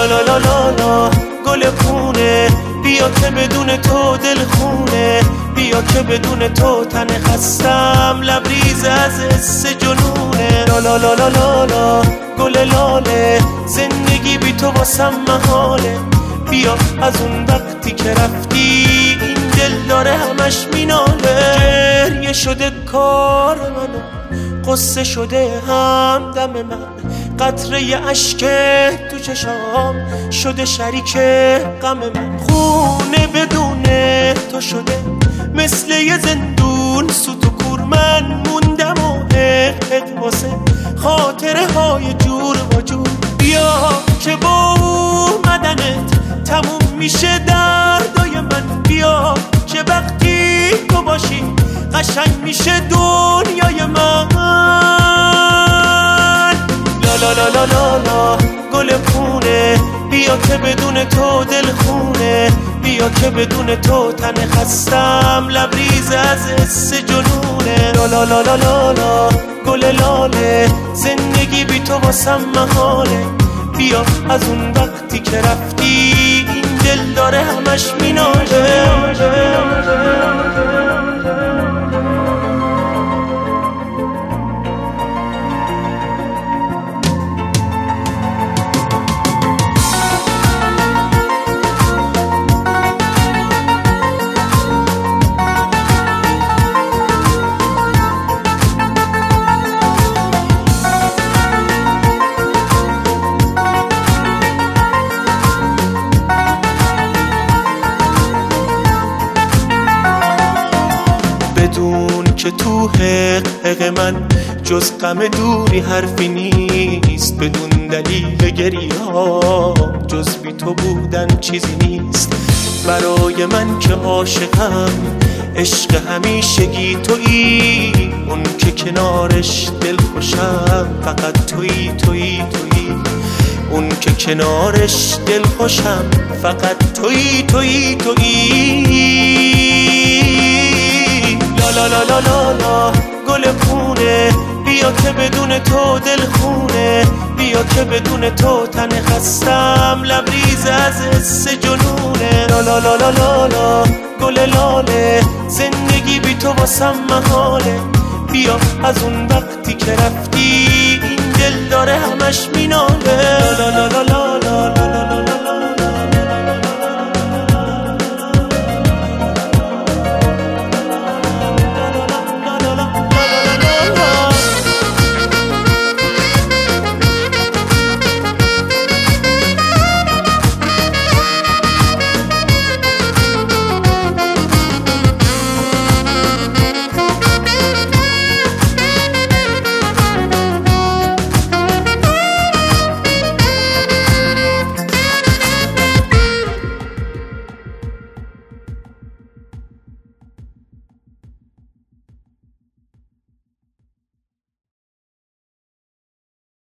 لا لا لا لا لا گل پونه بیا که بدون تو دل خونه بیا که بدون تو تن خستم لبریز از حس جنونه لا لا لا لا لا لا گل لاله زندگی بی تو واسم محاله بیا از اون وقتی که رفتی این دل داره همش میناله گریه شده کار منو قصه شده همدم من قطره اشک تو چشام شده شریک غم من خونه بدون تو شده مثل یه زندون سوت و کور من موندم و حقت واسه خاطره های جور و جور بیا که با اومدنت تموم میشه دردای من بیا که وقتی تو باشی قشنگ میشه دنیای من لا لا لا لا لا لا گل پونه بیا که بدون تو دل خونه بیا که بدون تو تن خستم لبریز از حس جنونه لا لا لا لا لا لا گل لاله زندگی بی تو واسم محاله بیا از اون وقتی که رفتی این دل داره همش میناله بدون که تو حق من جز غم دوری حرفی نیست بدون دلیل گریه ها جز بی تو بودن چیزی نیست برای من که عاشقم عشق همیشگی تویی اون که کنارش دل خوشم فقط تویی تویی تویی اون که کنارش دل خوشم فقط تویی تویی تویی لا لا لا لا لا گل پونه بیا که بدون تو دل خونه بیا که بدون تو تن خستم لبریز از حس جنونه لا لا لا لا لا لا گل لاله زندگی بی تو واسم محاله بیا از اون وقتی که رفتی این دل داره همش میناله لا لا لا لا لا